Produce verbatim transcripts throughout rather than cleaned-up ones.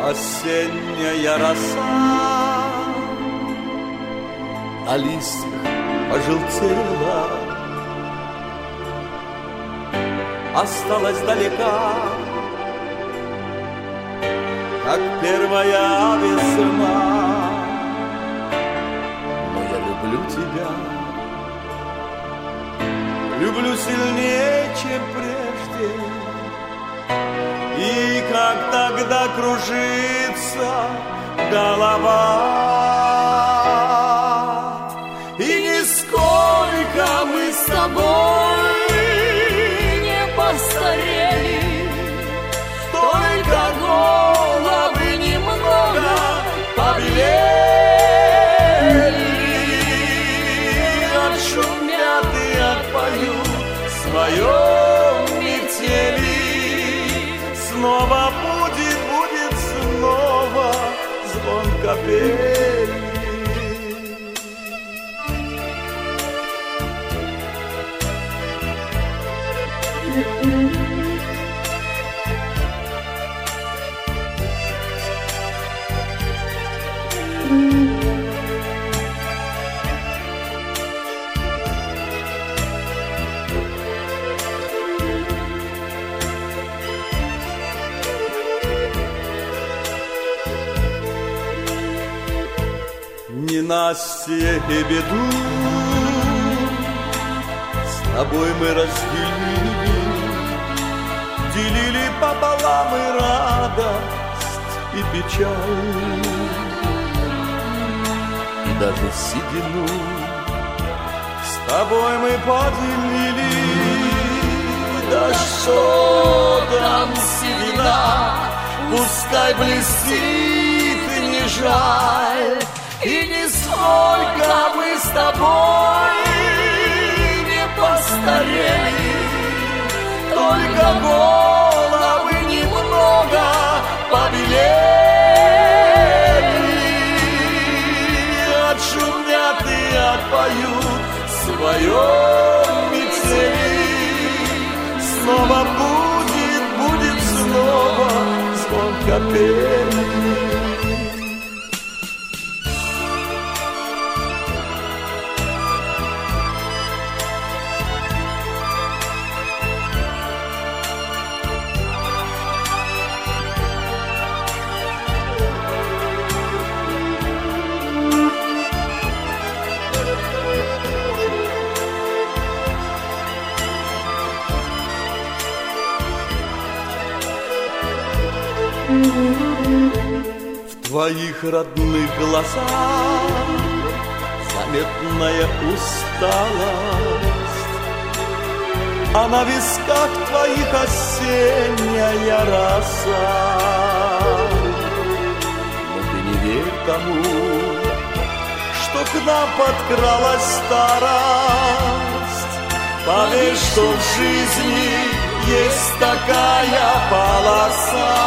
осенняя роса на листьях пожелтела, осталась далека, как первая весна. Но я люблю тебя, люблю сильнее, чем прежде. И как тогда кружится голова, и нисколько мы с тобой не постарели, только головы немного побелели, отшумят и отпоют в своем метели. Снова будет, будет снова звон капель. Ненастье и беду с тобой мы разделили, делили пополам и радость, и печаль, и даже седину с тобой мы поделили. Да что там седина, пускай блестит, и не жаль. И нисколько мы с тобой не постарели, только головы немного побелели, отшумят и отпоют в своем метели. Снова будет, будет снова звон капели. В твоих родных глазах заметная усталость, а на висках твоих осенняя роса. Но ты не верь тому, что к нам подкралась старость. Поверь, что в жизни есть такая полоса.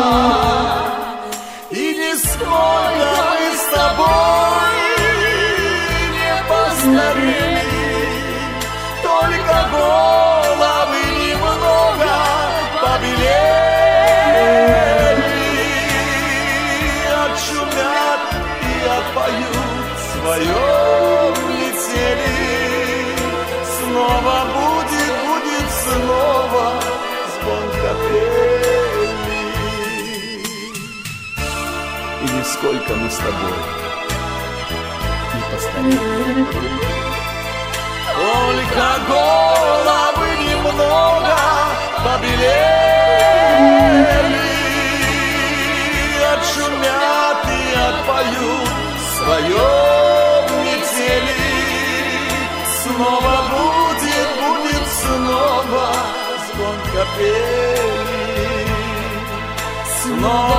И нисколько мы с тобой не постарели, только головы немного побелели, отшумят и отпоют в своем метели. Снова будет, будет снова звон капели. И нисколько мы с тобой не постарели, только головы немного побелели, отшумят и отпоют в своем метели. Снова будет, будет снова звон капели. Снова